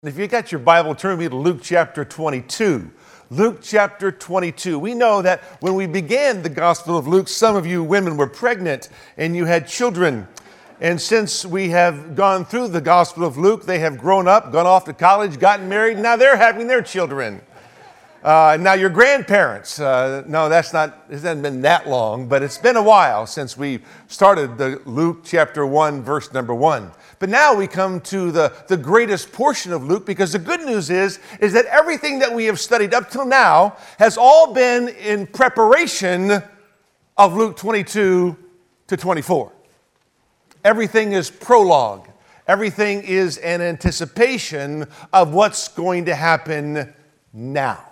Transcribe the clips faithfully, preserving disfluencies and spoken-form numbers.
If you got your Bible, turn with me to Luke chapter twenty-two. Luke chapter twenty-two. We know that when we began the Gospel of Luke, some of you women were pregnant and you had children. And since we have gone through the Gospel of Luke, they have grown up, gone off to college, gotten married, and now they're having their children. Uh, now your grandparents, uh, no, that's not, it hasn't been that long, but it's been a while since we started the Luke chapter one, verse number one. But now we come to the, the greatest portion of Luke, because the good news is, is that everything that we have studied up till now has all been in preparation of Luke twenty-two to twenty-four. Everything is prologue. Everything is an anticipation of what's going to happen now.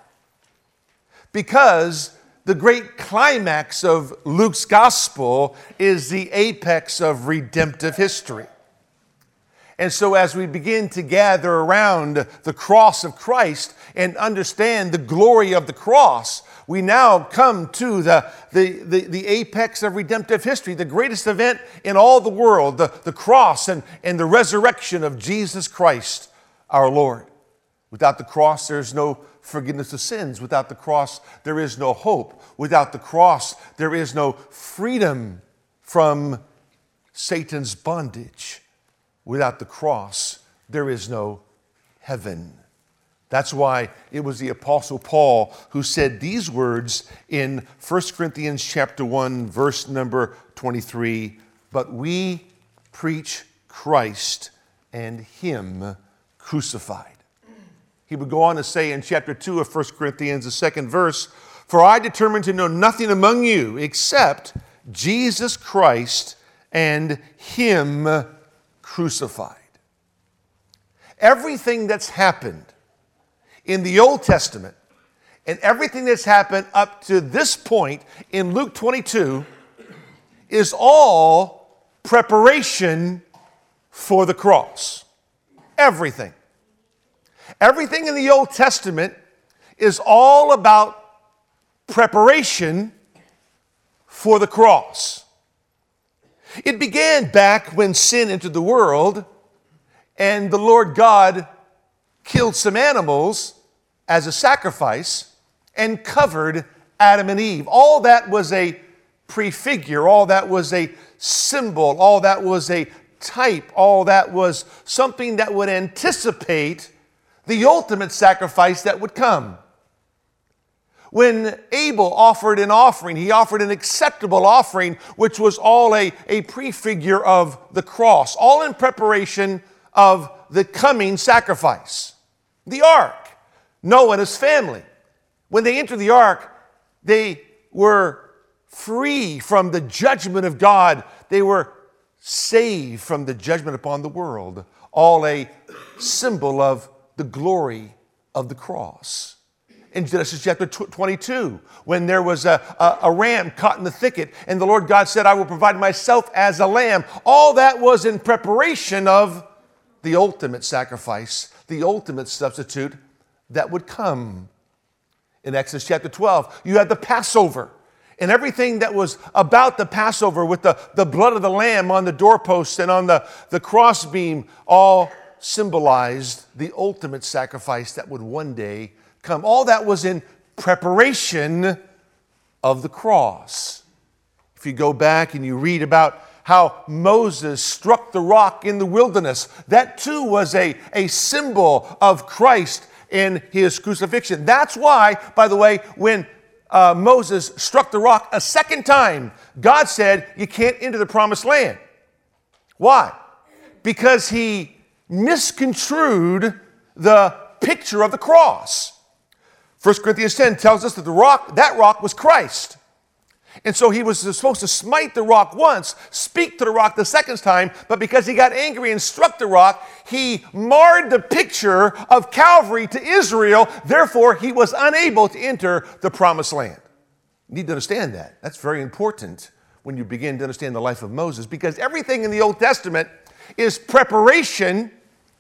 Because the great climax of Luke's gospel is the apex of redemptive history. And so as we begin to gather around the cross of Christ and understand the glory of the cross, we now come to the, the, the, the apex of redemptive history, the greatest event in all the world, the, the cross and, and the resurrection of Jesus Christ, our Lord. Without the cross, there's no forgiveness of sins. Without the cross, there is no hope. Without the cross, there is no freedom from Satan's bondage. Without the cross, there is no heaven. That's why it was the Apostle Paul who said these words in First Corinthians chapter one, verse number twenty-three, "But we preach Christ and Him crucified." He would go on to say in chapter two of First Corinthians, the second verse, "For I determined to know nothing among you except Jesus Christ and Him crucified." Everything that's happened in the Old Testament and everything that's happened up to this point in Luke twenty-two is all preparation for the cross. Everything. Everything in the Old Testament is all about preparation for the cross. It began back when sin entered the world and the Lord God killed some animals as a sacrifice and covered Adam and Eve. All that was a prefigure, all that was a symbol, all that was a type, all that was something that would anticipate the ultimate sacrifice that would come. When Abel offered an offering, he offered an acceptable offering, which was all a, a prefigure of the cross, all in preparation of the coming sacrifice. The ark, Noah and his family. When they entered the ark, they were free from the judgment of God. They were saved from the judgment upon the world. All a symbol of the glory of the cross. In Genesis chapter twenty-two, when there was a, a, a ram caught in the thicket, and the Lord God said, "I will provide myself as a lamb." All that was in preparation of the ultimate sacrifice, the ultimate substitute that would come. In Exodus chapter twelve, you had the Passover, and everything that was about the Passover with the, the blood of the lamb on the doorposts and on the, the crossbeam, all symbolized the ultimate sacrifice that would one day come. All that was in preparation of the cross. If you go back and you read about how Moses struck the rock in the wilderness, that too was a, a symbol of Christ in his crucifixion. That's why, by the way, when uh, Moses struck the rock a second time, God said, "You can't enter the promised land." Why? Because he misconstrued the picture of the cross. First Corinthians ten tells us that the rock, that rock was Christ. And so he was supposed to smite the rock once, speak to the rock the second time, but because he got angry and struck the rock, he marred the picture of Calvary to Israel. Therefore, he was unable to enter the promised land. You need to understand that. That's very important when you begin to understand the life of Moses, because everything in the Old Testament is preparation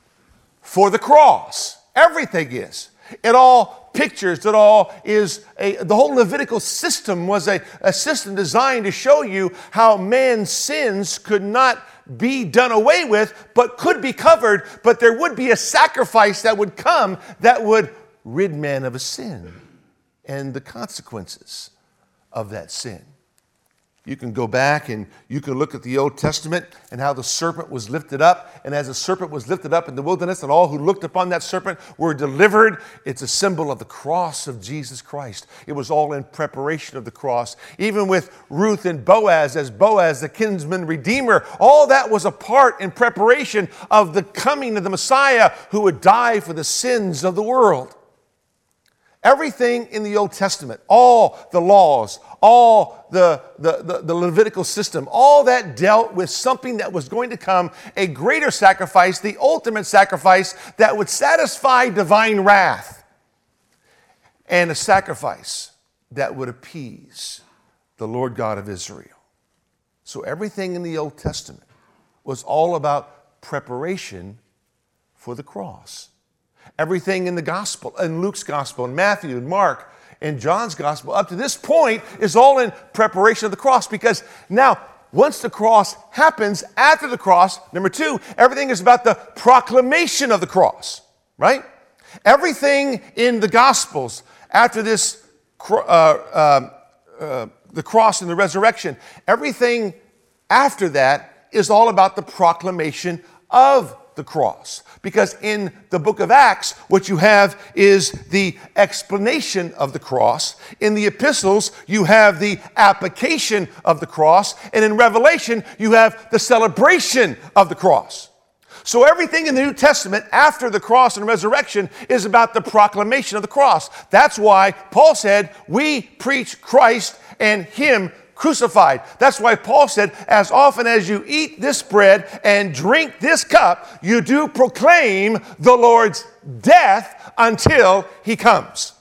for the cross. Everything is. It all pictures, it all is a, the whole Levitical system was a, a system designed to show you how man's sins could not be done away with, but could be covered, but there would be a sacrifice that would come that would rid man of a sin and the consequences of that sin. You can go back and you can look at the Old Testament and how the serpent was lifted up. And as the serpent was lifted up in the wilderness and all who looked upon that serpent were delivered, it's a symbol of the cross of Jesus Christ. It was all in preparation of the cross. Even with Ruth and Boaz, as Boaz, the kinsman redeemer, all that was a part in preparation of the coming of the Messiah who would die for the sins of the world. Everything in the Old Testament, all the laws, all the, the, the, the Levitical system, all that dealt with something that was going to come, a greater sacrifice, the ultimate sacrifice that would satisfy divine wrath, and a sacrifice that would appease the Lord God of Israel. So everything in the Old Testament was all about preparation for the cross. Everything in the gospel, in Luke's gospel, and Matthew, and Mark, and John's gospel, up to this point, is all in preparation of the cross. Because now, once the cross happens, after the cross, number two, everything is about the proclamation of the cross, right? Everything in the gospels, after this, uh, uh, uh, the cross and the resurrection, everything after that is all about the proclamation of the cross. Because in the book of Acts, what you have is the explanation of the cross. In the epistles, you have the application of the cross. And in Revelation, you have the celebration of the cross. So everything in the New Testament after the cross and resurrection is about the proclamation of the cross. That's why Paul said, we preach Christ and Him crucified. That's why Paul said, as often as you eat this bread and drink this cup, you do proclaim the Lord's death until He comes.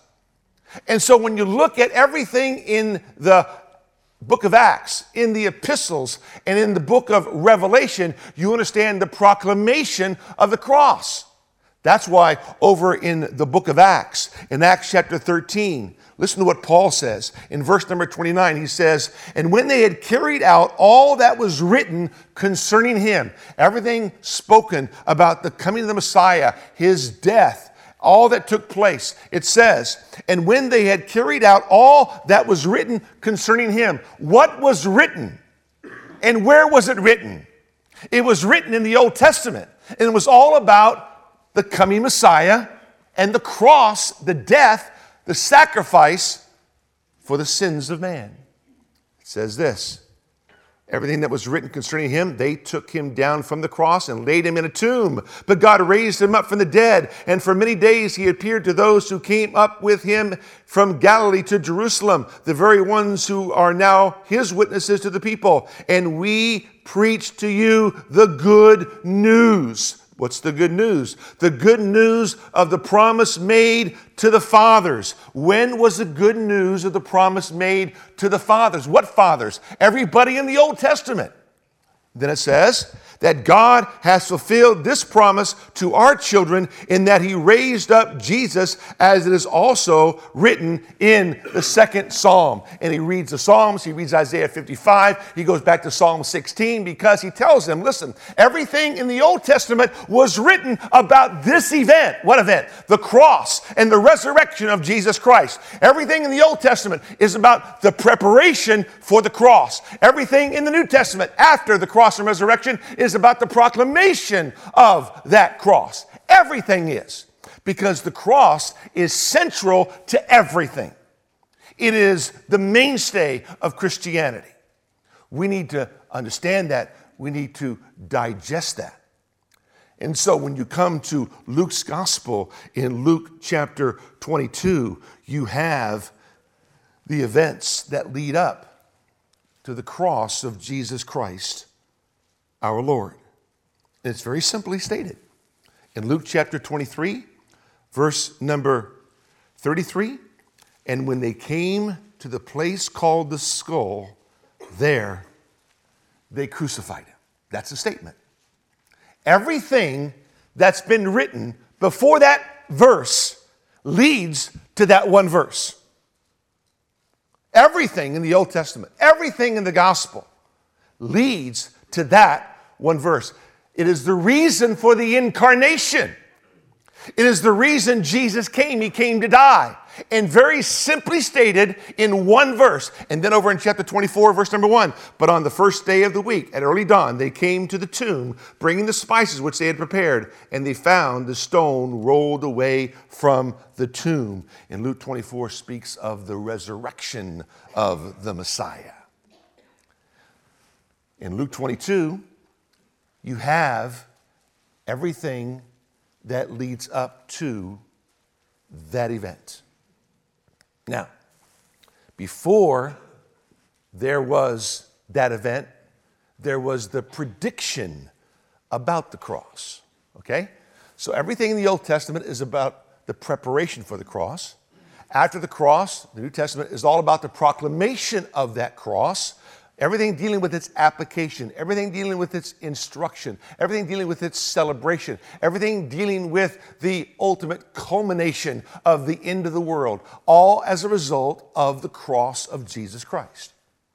And so when you look at everything in the book of Acts, in the epistles, and in the book of Revelation, you understand the proclamation of the cross. That's why over in the book of Acts, in Acts chapter thirteen, listen to what Paul says. In verse number twenty-nine, he says, and when they had carried out all that was written concerning Him, everything spoken about the coming of the Messiah, His death, all that took place, it says, and when they had carried out all that was written concerning Him, what was written? And where was it written? It was written in the Old Testament, and it was all about the coming Messiah and the cross, the death, the sacrifice for the sins of man. It says this, everything that was written concerning Him, they took Him down from the cross and laid Him in a tomb. But God raised Him up from the dead, and for many days He appeared to those who came up with Him from Galilee to Jerusalem, the very ones who are now His witnesses to the people. And we preach to you the good news. What's the good news? The good news of the promise made to the fathers. When was the good news of the promise made to the fathers? What fathers? Everybody in the Old Testament. Then it says that God has fulfilled this promise to our children in that He raised up Jesus, as it is also written in the second Psalm. And he reads the Psalms, he reads Isaiah fifty-five, he goes back to Psalm sixteen because he tells them, listen, everything in the Old Testament was written about this event. What event? The cross and the resurrection of Jesus Christ. Everything in the Old Testament is about the preparation for the cross. Everything in the New Testament after the cross and resurrection is about the proclamation of that cross. Everything is, because the cross is central to everything. It is the mainstay of Christianity. We need to understand that. We need to digest that. And so when you come to Luke's gospel in Luke chapter twenty-two, you have the events that lead up to the cross of Jesus Christ, our Lord. And it's very simply stated. In Luke chapter twenty-three, verse number thirty-three, and when they came to the place called the skull, there they crucified Him. That's a statement. Everything that's been written before that verse leads to that one verse. Everything in the Old Testament, everything in the gospel leads to that one verse. It is the reason for the incarnation. It is the reason Jesus came. He came to die. And very simply stated in one verse. And then over in chapter twenty-four, verse number one. But on the first day of the week, at early dawn, they came to the tomb, bringing the spices which they had prepared. And they found the stone rolled away from the tomb. And Luke twenty-four speaks of the resurrection of the Messiah. In Luke twenty-two, you have everything that leads up to that event. Now, before there was that event, there was the prediction about the cross, okay? So everything in the Old Testament is about the preparation for the cross. After the cross, the New Testament is all about the proclamation of that cross. Everything dealing with its application, everything dealing with its instruction, everything dealing with its celebration, everything dealing with the ultimate culmination of the end of the world, all as a result of the cross of Jesus Christ.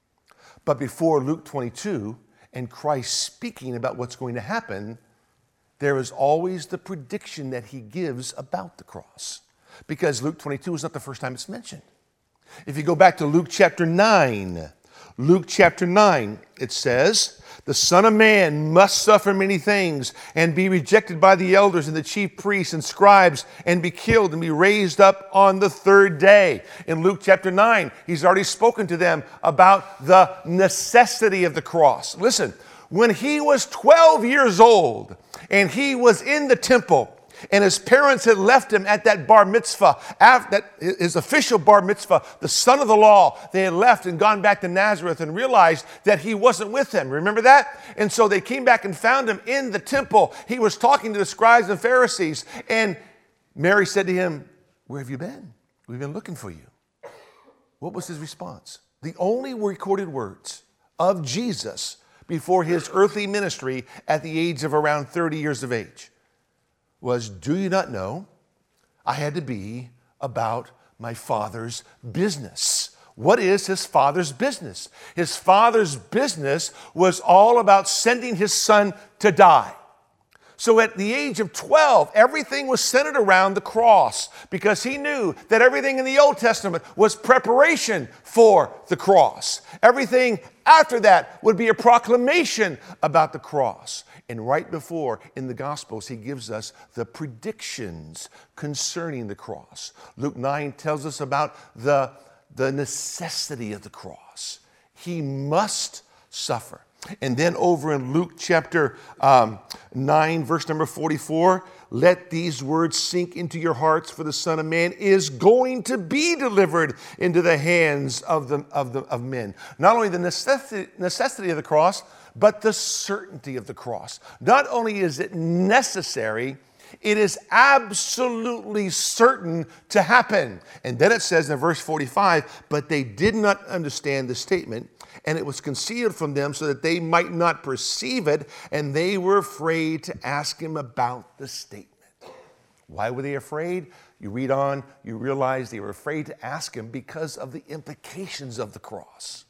But before Luke twenty-two and Christ speaking about what's going to happen, there is always the prediction that he gives about the cross. Because Luke twenty-two is not the first time it's mentioned. If you go back to Luke chapter nine, Luke chapter nine, it says, the Son of Man must suffer many things and be rejected by the elders and the chief priests and scribes and be killed and be raised up on the third day. In Luke chapter nine, he's already spoken to them about the necessity of the cross. Listen, when he was twelve years old and he was in the temple, and his parents had left him at that bar mitzvah, after that, his official bar mitzvah, the son of the law. They had left and gone back to Nazareth and realized that he wasn't with them. Remember that? And so they came back and found him in the temple. He was talking to the scribes and Pharisees. And Mary said to him, where have you been? We've been looking for you. What was his response? The only recorded words of Jesus before his earthly ministry at the age of around thirty years of age was, do you not know I had to be about my Father's business? What is his Father's business? His Father's business was all about sending his Son to die. So at the age of twelve, everything was centered around the cross because he knew that everything in the Old Testament was preparation for the cross. Everything after that would be a proclamation about the cross. And right before, in the Gospels, he gives us the predictions concerning the cross. Luke nine tells us about the, the necessity of the cross. He must suffer. And then over in Luke chapter um, nine, verse number forty-four, let these words sink into your hearts, for the Son of Man is going to be delivered into the hands of, the, of, the, of men. Not only the necessity, necessity of the cross, but the certainty of the cross. Not only is it necessary, it is absolutely certain to happen. And then it says in verse forty-five, but they did not understand the statement, and it was concealed from them so that they might not perceive it, and they were afraid to ask him about the statement. Why were they afraid? You read on, you realize they were afraid to ask him because of the implications of the cross.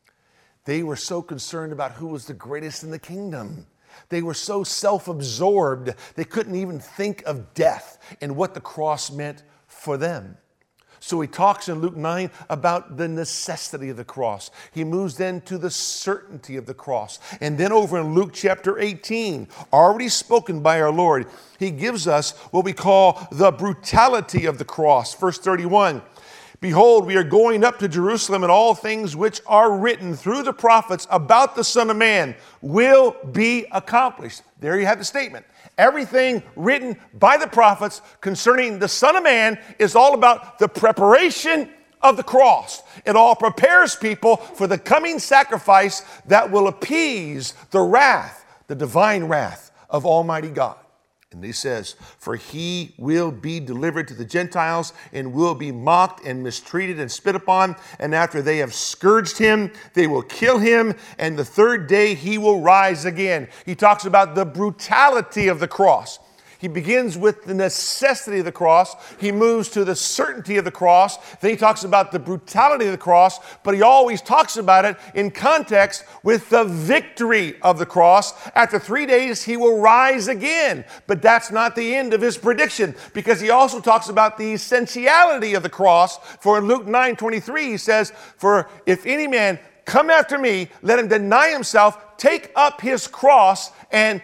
They were so concerned about who was the greatest in the kingdom. They were so self-absorbed, they couldn't even think of death and what the cross meant for them. So he talks in Luke nine about the necessity of the cross. He moves then to the certainty of the cross. And then over in Luke chapter eighteen, already spoken by our Lord, he gives us what we call the brutality of the cross. Verse thirty-one, behold, we are going up to Jerusalem, and all things which are written through the prophets about the Son of Man will be accomplished. There you have the statement. Everything written by the prophets concerning the Son of Man is all about the preparation of the cross. It all prepares people for the coming sacrifice that will appease the wrath, the divine wrath of Almighty God. And he says, for he will be delivered to the Gentiles and will be mocked and mistreated and spit upon. And after they have scourged him, they will kill him. And the third day he will rise again. He talks about the brutality of the cross. He begins with the necessity of the cross. He moves to the certainty of the cross. Then he talks about the brutality of the cross, but he always talks about it in context with the victory of the cross. After three days, he will rise again. But that's not the end of his prediction, because he also talks about the essentiality of the cross. For in Luke nine twenty-three, he says, "For if any man come after me, let him deny himself, take up his cross, and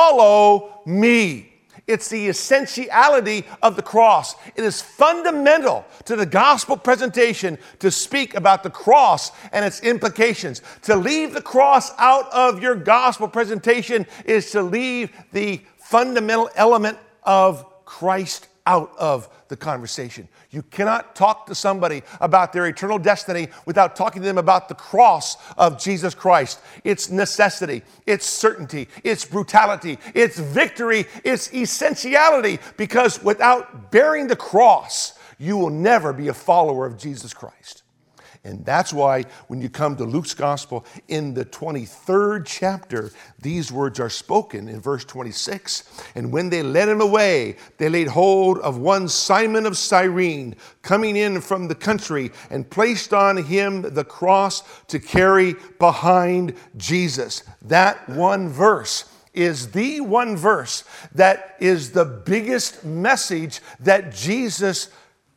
follow me." It's the essentiality of the cross. It is fundamental to the gospel presentation to speak about the cross and its implications. To leave the cross out of your gospel presentation is to leave the fundamental element of Christ out of the conversation. You cannot talk to somebody about their eternal destiny without talking to them about the cross of Jesus Christ. Its necessity, its certainty, its brutality, its victory, its essentiality, because without bearing the cross, you will never be a follower of Jesus Christ. And that's why when you come to Luke's gospel in the twenty-third chapter, these words are spoken in verse twenty-six. "And when they led him away, they laid hold of one Simon of Cyrene, coming in from the country, and placed on him the cross to carry behind Jesus." That one verse is the one verse that is the biggest message that Jesus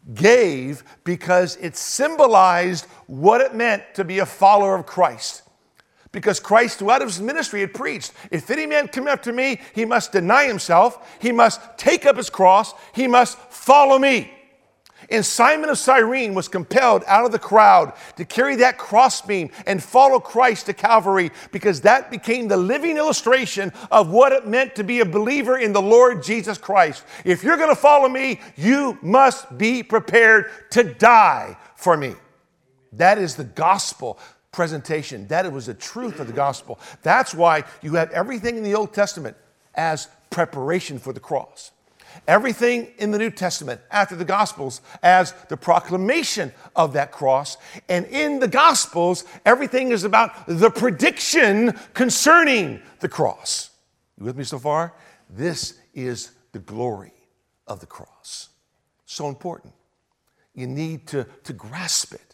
gave, because it symbolized what it meant to be a follower of Christ. Because Christ, throughout his ministry, had preached, "If any man come after me, he must deny himself, he must take up his cross, he must follow me." And Simon of Cyrene was compelled out of the crowd to carry that crossbeam and follow Christ to Calvary, because that became the living illustration of what it meant to be a believer in the Lord Jesus Christ. If you're going to follow me, you must be prepared to die for me. That is the gospel presentation. That was the truth of the gospel. That's why you have everything in the Old Testament as preparation for the cross. Everything in the New Testament after the Gospels as the proclamation of that cross. And in the Gospels, everything is about the prediction concerning the cross. You with me so far? This is the glory of the cross. So important. You need to, to grasp it.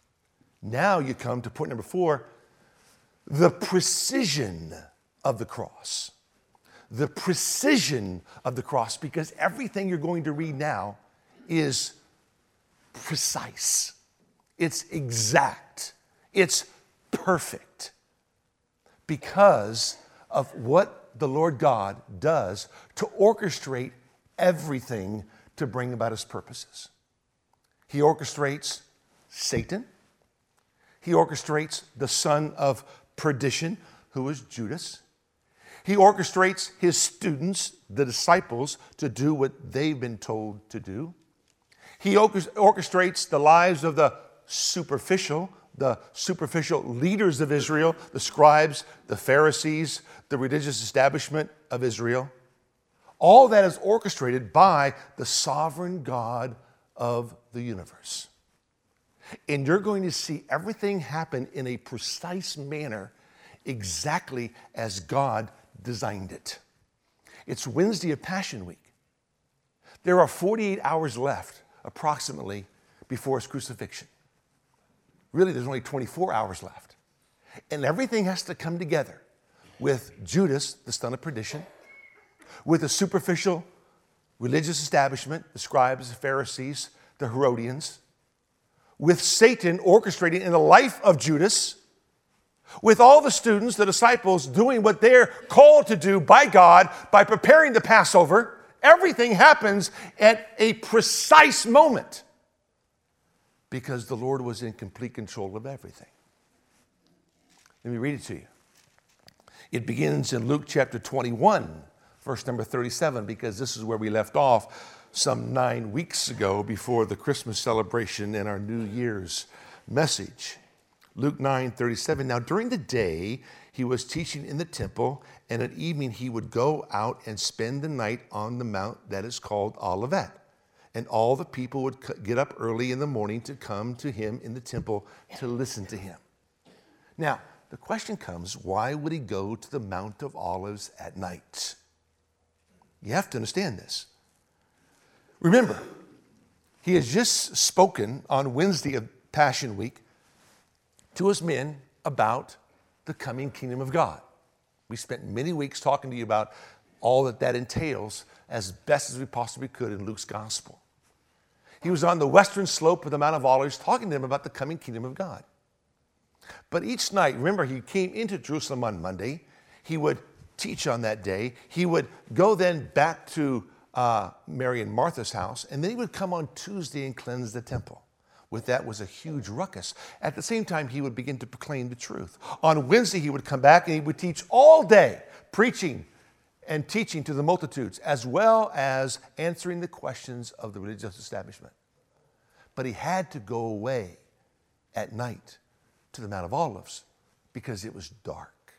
Now you come to point number four, the precision of the cross. The precision of the cross, because everything you're going to read now is precise. It's exact. It's perfect, because of what the Lord God does to orchestrate everything to bring about his purposes. He orchestrates Satan. He orchestrates the son of perdition, who is Judas. He orchestrates his students, the disciples, to do what they've been told to do. He orchestrates the lives of the superficial, the superficial leaders of Israel, the scribes, the Pharisees, the religious establishment of Israel. All that is orchestrated by the sovereign God of the universe. And you're going to see everything happen in a precise manner, exactly as God designed it. It's Wednesday of Passion Week. There are forty-eight hours left, approximately, before his crucifixion. Really, there's only twenty-four hours left. And everything has to come together with Judas, the son of perdition, with the superficial religious establishment, the scribes, the Pharisees, the Herodians, with Satan orchestrating in the life of Judas, with all the students, the disciples, doing what they're called to do by God by preparing the Passover. Everything happens at a precise moment because the Lord was in complete control of everything. Let me read it to you. It begins in Luke chapter twenty-one, verse number thirty-seven, because this is where we left off some nine weeks ago before the Christmas celebration and our New Year's message. Luke nine thirty-seven. Now during the day he was teaching in the temple, and at evening he would go out and spend the night on the mount that is called Olivet. And all the people would get up early in the morning to come to him in the temple to listen to him. Now, the question comes, why would he go to the Mount of Olives at night? You have to understand this. Remember, he has just spoken on Wednesday of Passion Week to his men about the coming kingdom of God. We spent many weeks talking to you about all that that entails as best as we possibly could in Luke's gospel. He was on the western slope of the Mount of Olives talking to them about the coming kingdom of God. But each night, remember, he came into Jerusalem on Monday. He would teach on that day. He would go then back to uh, Mary and Martha's house, and then he would come on Tuesday and cleanse the temple. With that was a huge ruckus. At the same time, he would begin to proclaim the truth. On Wednesday, he would come back and he would teach all day, preaching and teaching to the multitudes, as well as answering the questions of the religious establishment. But he had to go away at night to the Mount of Olives because it was dark.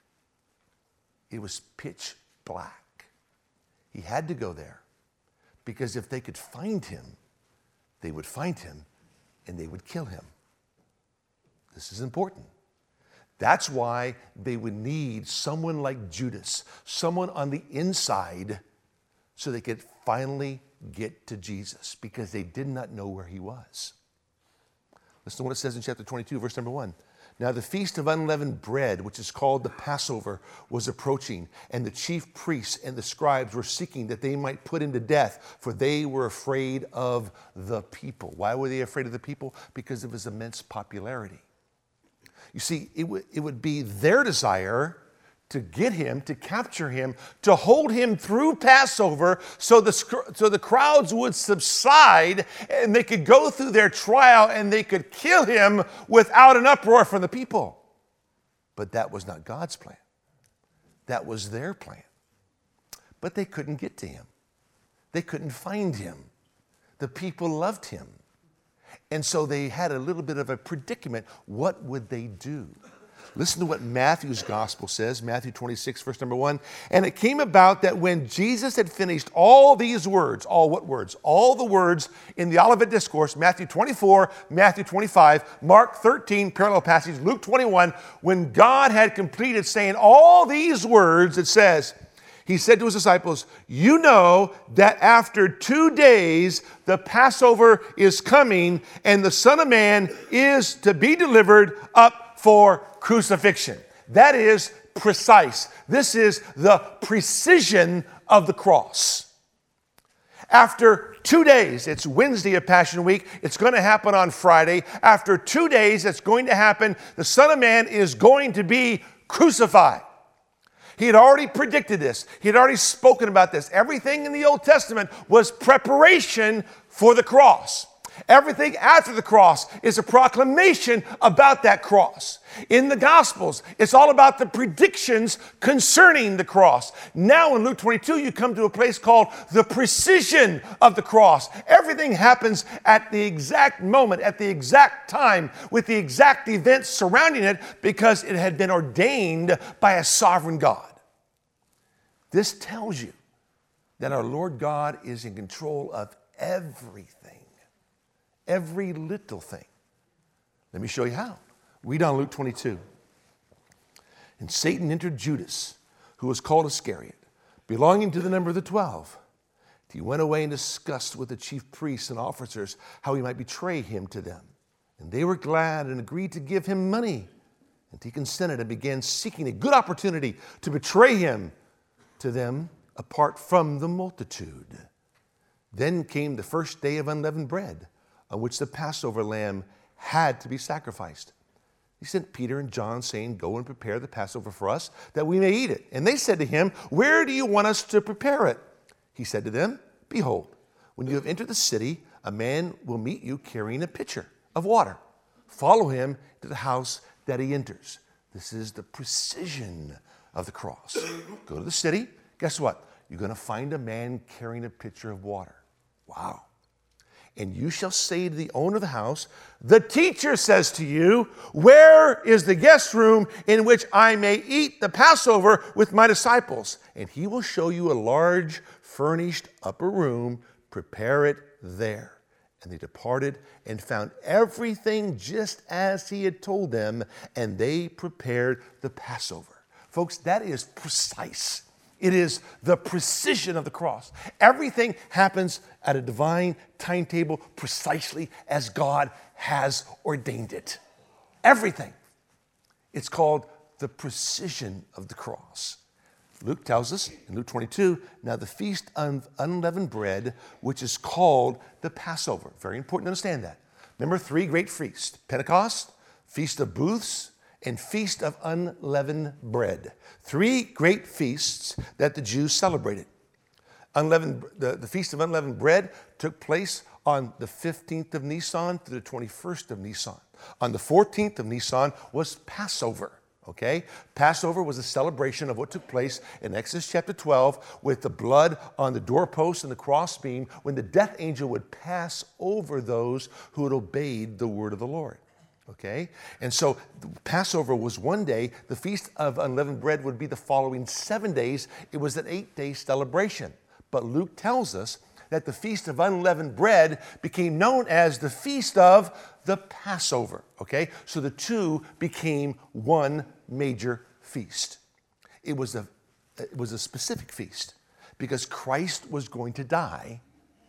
It was pitch black. He had to go there because if they could find him, they would find him and they would kill him. This is important. That's why they would need someone like Judas, someone on the inside, so they could finally get to Jesus, because they did not know where he was. Listen to what it says in chapter twenty-two, verse number one. Now the feast of unleavened bread, which is called the Passover, was approaching, and the chief priests and the scribes were seeking that they might put him to death, for they were afraid of the people. Why were they afraid of the people? Because of his immense popularity. You see, it, w- it would be their desire to get him, to capture him, to hold him through Passover so the, so the crowds would subside and they could go through their trial and they could kill him without an uproar from the people. But that was not God's plan. That was their plan. But they couldn't get to him. They couldn't find him. The people loved him. And so they had a little bit of a predicament. What would they do? Listen to what Matthew's gospel says, Matthew twenty-six, verse number one. And it came about that when Jesus had finished all these words, all what words? All the words in the Olivet Discourse, Matthew twenty-four, Matthew twenty-five, Mark thirteen, parallel passage, Luke twenty-one, when God had completed saying all these words, it says, he said to his disciples, you know that after two days the Passover is coming and the Son of Man is to be delivered up for crucifixion. That is precise. This is the precision of the cross. After two days, it's Wednesday of Passion Week. It's going to happen on Friday. After two days, it's going to happen. The Son of Man is going to be crucified. He had already predicted this. He had already spoken about this. Everything in the Old Testament was preparation for the cross. Everything after the cross is a proclamation about that cross. In the Gospels, it's all about the predictions concerning the cross. Now in Luke twenty-two, you come to a place called the precision of the cross. Everything happens at the exact moment, at the exact time, with the exact events surrounding it, because it had been ordained by a sovereign God. This tells you that our Lord God is in control of everything. Every little thing. Let me show you how. Read on Luke twenty-two. And Satan entered Judas, who was called Iscariot, belonging to the number of the twelve. He went away and discussed with the chief priests and officers how he might betray him to them. And they were glad and agreed to give him money. And he consented and began seeking a good opportunity to betray him to them apart from the multitude. Then came the first day of unleavened bread, on which the Passover lamb had to be sacrificed. He sent Peter and John, saying, go and prepare the Passover for us, that we may eat it. And they said to him, where do you want us to prepare it? He said to them, behold, when you have entered the city, a man will meet you carrying a pitcher of water. Follow him to the house that he enters. This is the precision of the cross. Go to the city. Guess what? You're going to find a man carrying a pitcher of water. Wow. And you shall say to the owner of the house, the teacher says to you, where is the guest room in which I may eat the Passover with my disciples? And he will show you a large furnished upper room. Prepare it there. And they departed and found everything just as he had told them, and they prepared the Passover. Folks, that is precise. It is the precision of the cross. Everything happens at a divine timetable precisely as God has ordained it. Everything. It's called the precision of the cross. Luke tells us in Luke twenty-two, now the feast of unleavened bread, which is called the Passover. Very important to understand that. Remember three great feasts: Pentecost, Feast of Booths, and Feast of Unleavened Bread. Three great feasts that the Jews celebrated. Unleavened, the, the Feast of Unleavened Bread took place on the fifteenth of Nisan to the twenty-first of Nisan. On the fourteenth of Nisan was Passover. Okay? Passover was a celebration of what took place in Exodus chapter twelve with the blood on the doorpost and the crossbeam when the death angel would pass over those who had obeyed the word of the Lord. Okay? And so Passover was one day. The Feast of Unleavened Bread would be the following seven days. It was an eight-day celebration. But Luke tells us that the Feast of Unleavened Bread became known as the Feast of the Passover. Okay? So the two became one major feast. It was a, it was a specific feast because Christ was going to die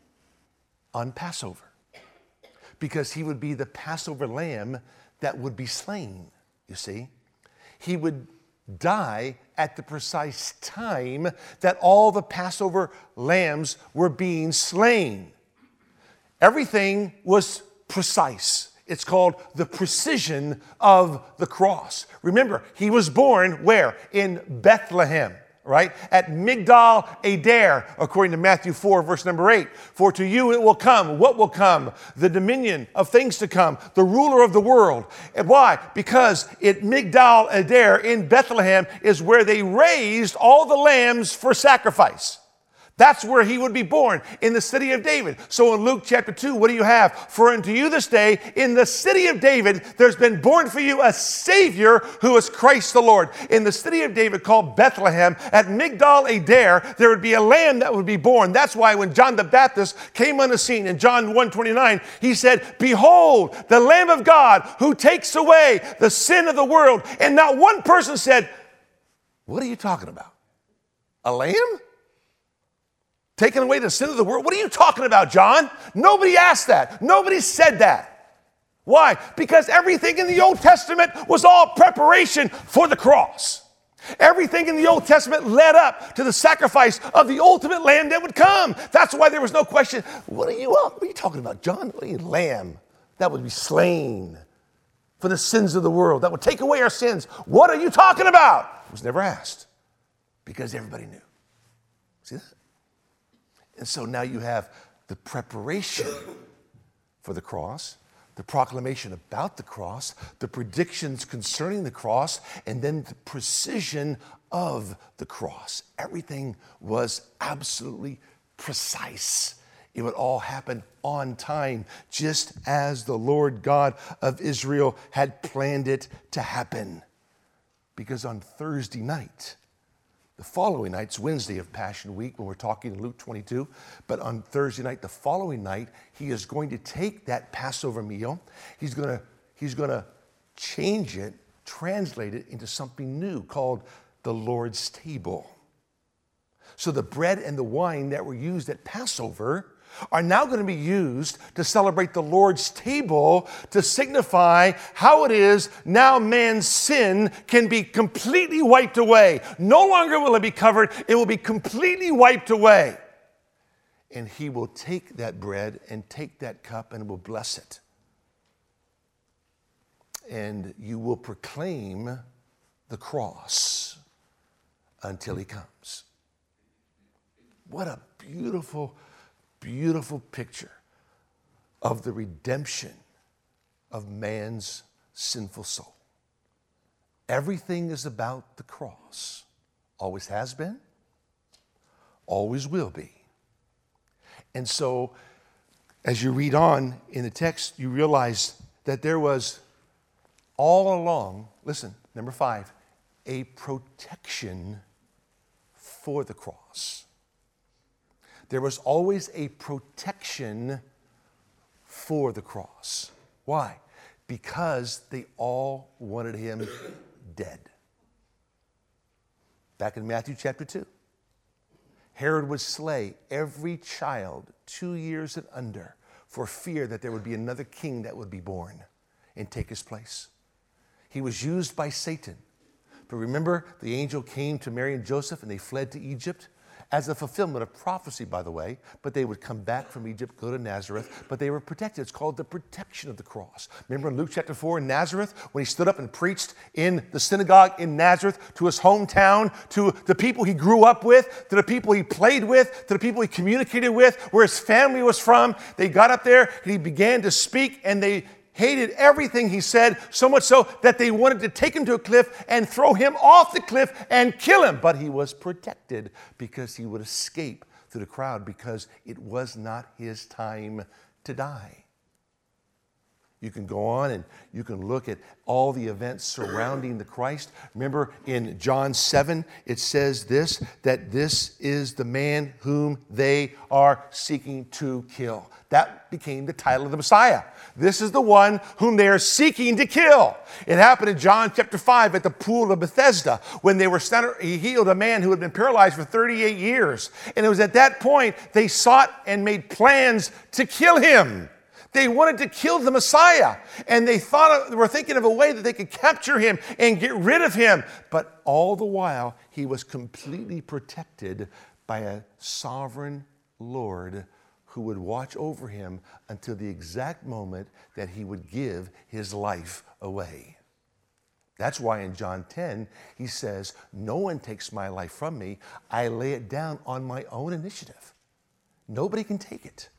on Passover, because he would be the Passover lamb that would be slain, you see. He would die at the precise time that all the Passover lambs were being slain. Everything was precise. It's called the precision of the cross. Remember, he was born where? In Bethlehem, right? At Migdal Eder, according to Matthew four, verse number eight. For to you it will come. What will come? The dominion of things to come. The ruler of the world. And why? Because at Migdal Eder in Bethlehem is where they raised all the lambs for sacrifice. That's where he would be born, in the city of David. So in Luke chapter two, what do you have? For unto you this day, in the city of David, there's been born for you a Savior who is Christ the Lord. In the city of David called Bethlehem, at Migdal Eder, there would be a lamb that would be born. That's why when John the Baptist came on the scene in John one twenty-nine, he said, behold, the Lamb of God who takes away the sin of the world. And not one person said, what are you talking about? A lamb? Taking away the sin of the world? What are you talking about, John? Nobody asked that. Nobody said that. Why? Because everything in the Old Testament was all preparation for the cross. Everything in the Old Testament led up to the sacrifice of the ultimate lamb that would come. That's why there was no question, what are you up? What are you talking about, John? What are you, lamb that would be slain for the sins of the world, that would take away our sins? What are you talking about? It was never asked because everybody knew. See that? And so now you have the preparation for the cross, the proclamation about the cross, the predictions concerning the cross, and then the precision of the cross. Everything was absolutely precise. It would all happen on time, just as the Lord God of Israel had planned it to happen. Because on Thursday night, the following night's Wednesday of Passion Week when we're talking Luke twenty-two. But on Thursday night, the following night, he is going to take that Passover meal. He's going to, he's going to change it, translate it into something new called the Lord's table. So the bread and the wine that were used at Passover are now going to be used to celebrate the Lord's table, to signify how it is now man's sin can be completely wiped away. No longer will it be covered, it will be completely wiped away. And he will take that bread and take that cup and will bless it. And you will proclaim the cross until he comes. What a beautiful Beautiful picture of the redemption of man's sinful soul. Everything is about the cross. Always has been, always will be. And so, as you read on in the text, you realize that there was all along, listen, number five, a protection for the cross. There was always a protection for the cross. Why? Because they all wanted him dead. Back in Matthew chapter two, Herod would slay every child two years and under for fear that there would be another king that would be born and take his place. He was used by Satan. But remember, the angel came to Mary and Joseph and they fled to Egypt as a fulfillment of prophecy, by the way. But they would come back from Egypt, go to Nazareth, but they were protected. It's called the protection of the cross. Remember in Luke chapter four in Nazareth, when he stood up and preached in the synagogue in Nazareth to his hometown, to the people he grew up with, to the people he played with, to the people he communicated with, where his family was from. They got up there and he began to speak, and they hated everything he said, so much so that they wanted to take him to a cliff and throw him off the cliff and kill him. But he was protected because he would escape through the crowd because it was not his time to die. You can go on and you can look at all the events surrounding the Christ. Remember in John seven, it says this, that this is the man whom they are seeking to kill. That became the title of the Messiah. This is the one whom they are seeking to kill. It happened in John chapter five at the pool of Bethesda when they were standing, he healed a man who had been paralyzed for thirty-eight years. And it was at that point they sought and made plans to kill him. They wanted to kill the Messiah, and they thought of, were thinking of a way that they could capture him and get rid of him. But all the while, he was completely protected by a sovereign Lord who would watch over him until the exact moment that he would give his life away. That's why in John ten, he says, "No one takes my life from me. I lay it down on my own initiative. Nobody can take it.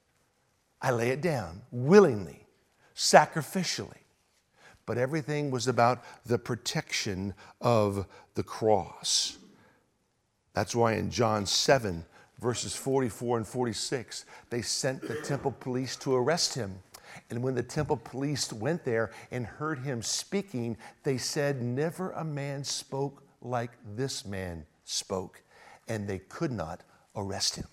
I lay it down willingly, sacrificially." But everything was about the protection of the cross. That's why in John seven, verses forty-four and forty-six, they sent the temple police to arrest him. And when the temple police went there and heard him speaking, they said, "Never a man spoke like this man spoke." And they could not arrest him.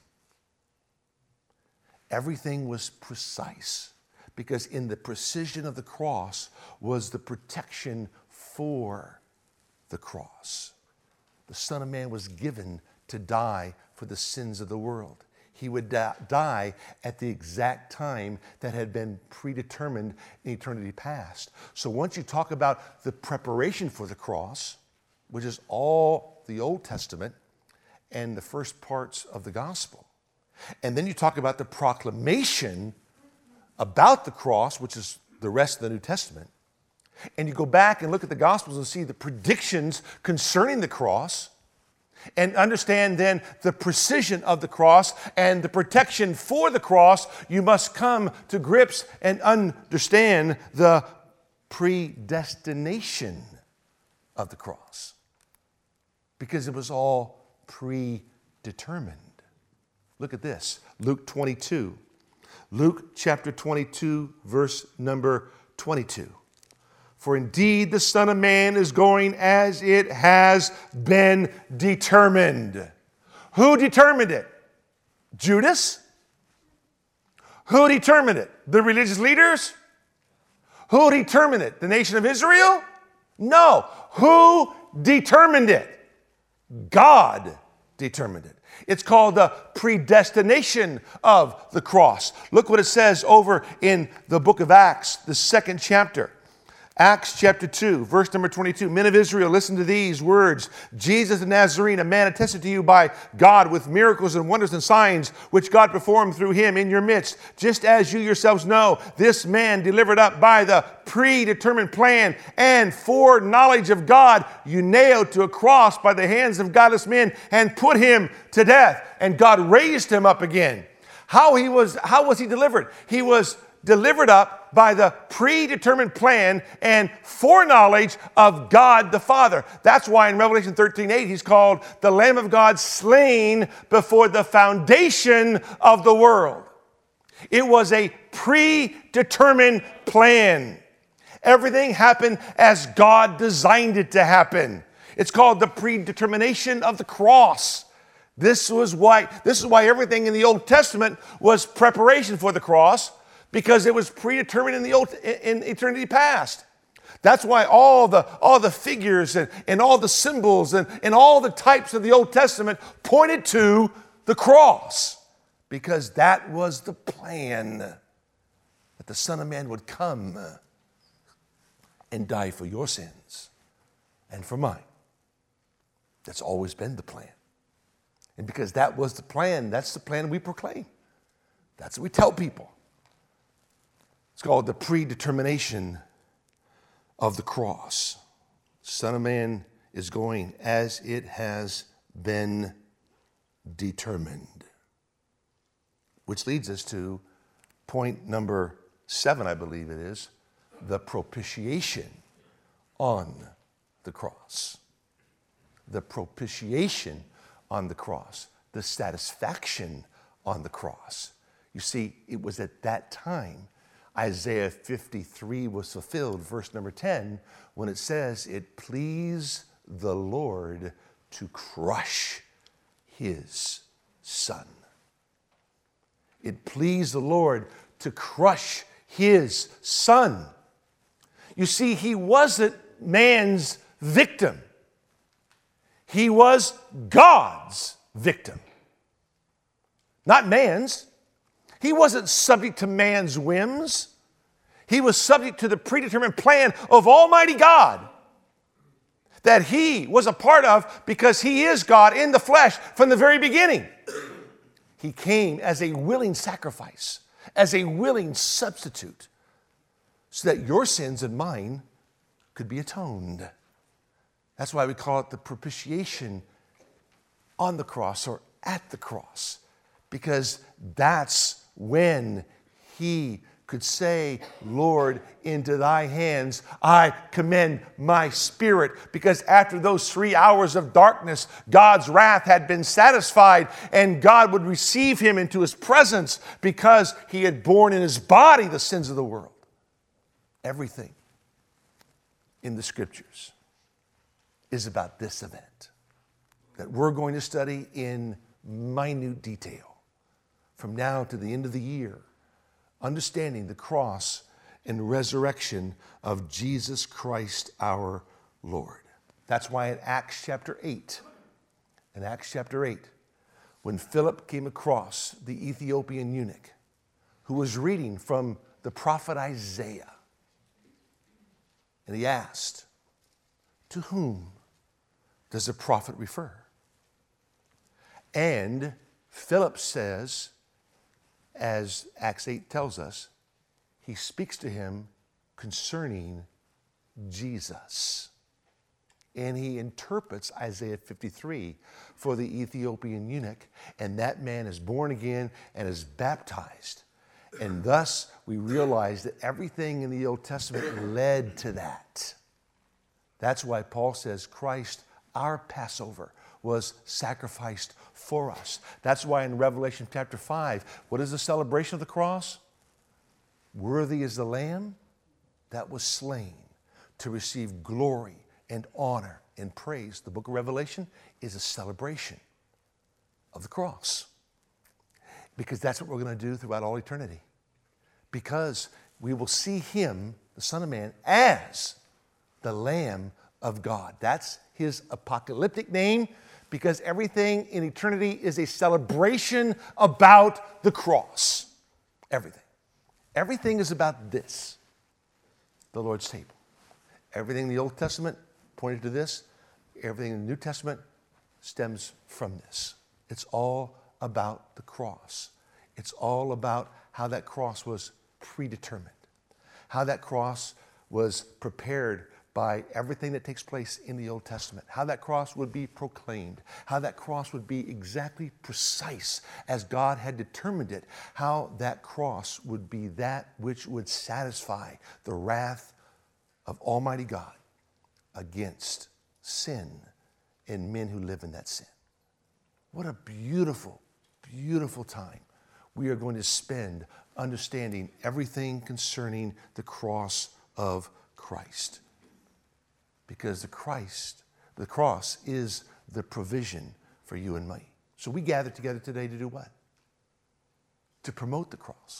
Everything was precise because in the precision of the cross was the protection for the cross. The Son of Man was given to die for the sins of the world. He would die at the exact time that had been predetermined in eternity past. So once you talk about the preparation for the cross, which is all the Old Testament and the first parts of the gospel, and then you talk about the proclamation about the cross, which is the rest of the New Testament. And you go back and look at the Gospels and see the predictions concerning the cross and understand then the precision of the cross and the protection for the cross. You must come to grips and understand the predestination of the cross because it was all predetermined. Look at this, Luke twenty-two. Luke chapter twenty-two, verse number twenty-two. "For indeed the Son of Man is going as it has been determined." Who determined it? Judas? Who determined it? The religious leaders? Who determined it? The nation of Israel? No. Who determined it? God determined it. It's called the predestination of the cross. Look what it says over in the book of Acts, the second chapter. Acts chapter two, verse number twenty-two. "Men of Israel, listen to these words. Jesus the Nazarene, a man attested to you by God with miracles and wonders and signs, which God performed through him in your midst. Just as you yourselves know, this man delivered up by the predetermined plan and foreknowledge of God, you nailed to a cross by the hands of godless men and put him to death. And God raised him up again." How he was, how was he delivered? He was delivered up by the predetermined plan and foreknowledge of God the Father. That's why in Revelation thirteen eight, he's called the Lamb of God slain before the foundation of the world. It was a predetermined plan. Everything happened as God designed it to happen. It's called the predetermination of the cross. This was why, this is why everything in the Old Testament was preparation for the cross, because it was predetermined in the old, in eternity past. That's why all the, all the figures and, and all the symbols and, and all the types of the Old Testament pointed to the cross, because that was the plan, that the Son of Man would come and die for your sins and for mine. That's always been the plan. And because that was the plan, that's the plan we proclaim. That's what we tell people. It's called the predetermination of the cross. Son of Man is going as it has been determined. Which leads us to point number seven, I believe it is, the propitiation on the cross. The propitiation on the cross. The satisfaction on the cross. You see, it was at that time Isaiah fifty-three was fulfilled, verse number ten, when it says, it pleased the Lord to crush his Son. It pleased the Lord to crush his Son. You see, he wasn't man's victim. He was God's victim, not man's. He wasn't subject to man's whims. He was subject to the predetermined plan of Almighty God that he was a part of, because he is God in the flesh from the very beginning. He came as a willing sacrifice, as a willing substitute, so that your sins and mine could be atoned. That's why we call it the propitiation on the cross or at the cross, because that's when he could say, Lord, into thy hands I commend my spirit. Because after those three hours of darkness, God's wrath had been satisfied, and God would receive him into his presence because he had borne in his body the sins of the world. Everything in the scriptures is about this event that we're going to study in minute detail from now to the end of the year, understanding the cross and resurrection of Jesus Christ our Lord. That's why in Acts chapter eight, in Acts chapter eight, when Philip came across the Ethiopian eunuch who was reading from the prophet Isaiah, and he asked, to whom does the prophet refer? And Philip says, as Acts eight tells us, he speaks to him concerning Jesus. And he interprets Isaiah fifty-three for the Ethiopian eunuch, and that man is born again and is baptized. And thus we realize that everything in the Old Testament led to that. That's why Paul says Christ, our Passover, was sacrificed for us. That's why in Revelation chapter five, what is the celebration of the cross? Worthy is the Lamb that was slain to receive glory and honor and praise. The book of Revelation is a celebration of the cross, because that's what we're going to do throughout all eternity. Because we will see him, the Son of Man, as the Lamb of God. That's his apocalyptic name, because everything in eternity is a celebration about the cross. Everything. Everything is about this, the Lord's table. Everything in the Old Testament pointed to this. Everything in the New Testament stems from this. It's all about the cross. It's all about how that cross was predetermined, how that cross was prepared by everything that takes place in the Old Testament, how that cross would be proclaimed, how that cross would be exactly precise as God had determined it, how that cross would be that which would satisfy the wrath of Almighty God against sin and men who live in that sin. What a beautiful, beautiful time we are going to spend understanding everything concerning the cross of Christ. Because the Christ, the cross is the provision for you and me. So we gather together today to do what? To promote the cross.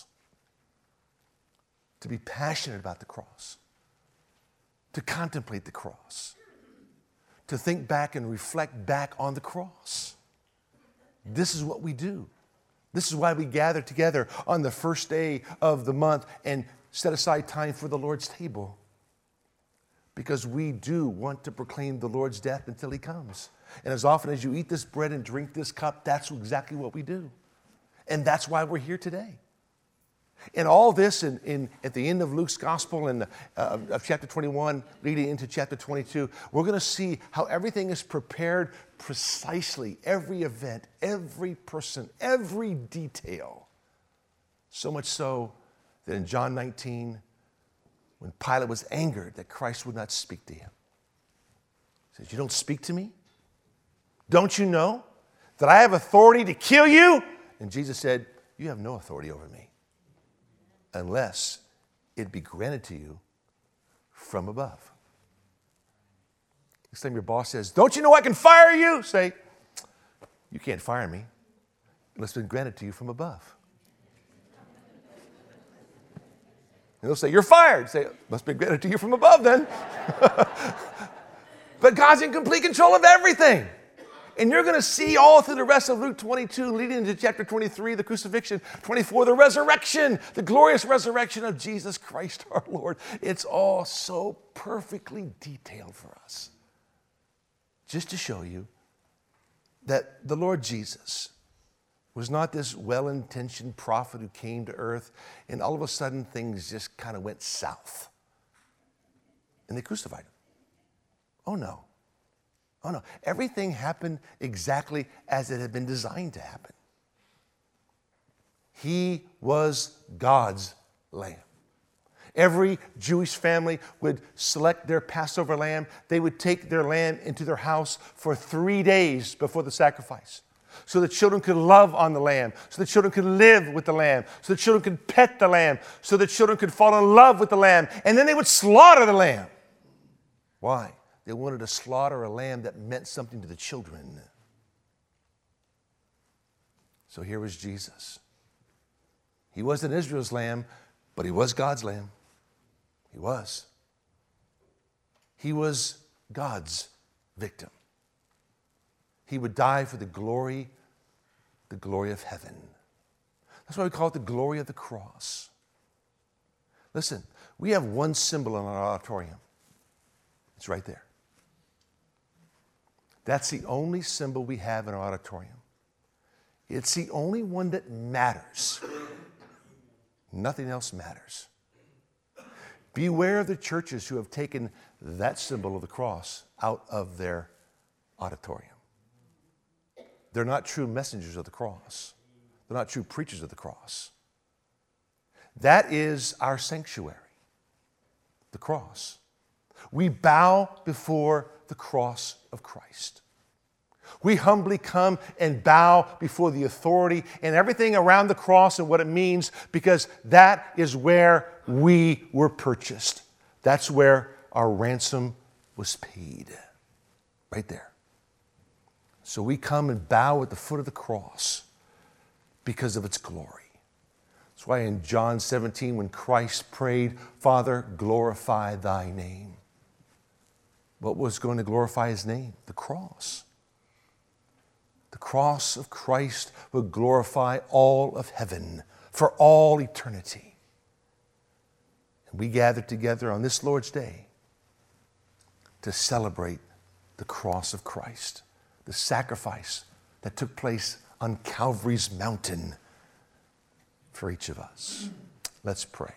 To be passionate about the cross. To contemplate the cross. To think back and reflect back on the cross. This is what we do. This is why we gather together on the first day of the month and set aside time for the Lord's table. Because we do want to proclaim the Lord's death until he comes. And as often as you eat this bread and drink this cup, that's exactly what we do. And that's why we're here today. And all this in, in, at the end of Luke's gospel and uh, of chapter twenty-one, leading into chapter twenty-two, we're going to see how everything is prepared precisely. Every event, every person, every detail. So much so that in John nineteen, when Pilate was angered that Christ would not speak to him, he says, "You don't speak to me? Don't you know that I have authority to kill you?" And Jesus said, "You have no authority over me, unless it be granted to you from above." Next time your boss says, "Don't you know I can fire you?" Say, "You can't fire me unless it's been granted to you from above." And they'll say, "You're fired." Say, "Must be granted to you from above then." But God's in complete control of everything. And you're going to see all through the rest of Luke twenty-two, leading into chapter twenty-three, the crucifixion, twenty-four, the resurrection, the glorious resurrection of Jesus Christ our Lord. It's all so perfectly detailed for us. Just to show you that the Lord Jesus was not this well-intentioned prophet who came to earth and all of a sudden things just kind of went south. And they crucified him. Oh no. Oh no, everything happened exactly as it had been designed to happen. He was God's lamb. Every Jewish family would select their Passover lamb. They would take their lamb into their house for three days before the sacrifice, so the children could love on the lamb, so the children could live with the lamb, so the children could pet the lamb, so the children could fall in love with the lamb, and then they would slaughter the lamb. Why? They wanted to slaughter a lamb that meant something to the children. So here was Jesus. He wasn't Israel's lamb, but he was God's lamb. He was. He was God's victim. He would die for the glory, the glory of heaven. That's why we call it the glory of the cross. Listen, we have one symbol in our auditorium. It's right there. That's the only symbol we have in our auditorium. It's the only one that matters. Nothing else matters. Beware of the churches who have taken that symbol of the cross out of their auditorium. They're not true messengers of the cross. They're not true preachers of the cross. That is our sanctuary, the cross. We bow before the cross of Christ. We humbly come and bow before the authority and everything around the cross and what it means, because that is where we were purchased. That's where our ransom was paid. Right there. So we come and bow at the foot of the cross because of its glory. That's why in John seventeen, when Christ prayed, "Father, glorify thy name." What was going to glorify his name? The cross. The cross of Christ would glorify all of heaven for all eternity. And we gather together on this Lord's Day to celebrate the cross of Christ, the sacrifice that took place on Calvary's mountain for each of us. Let's pray.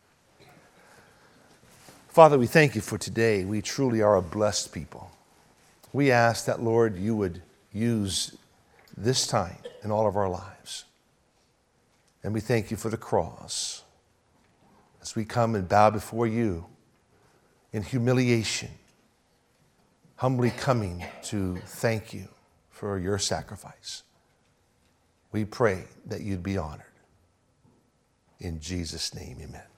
Father, we thank you for today. We truly are a blessed people. We ask that, Lord, you would use this time in all of our lives. And we thank you for the cross as we come and bow before you in humiliation, humbly coming to thank you for your sacrifice. We pray that you'd be honored. In Jesus' name, amen.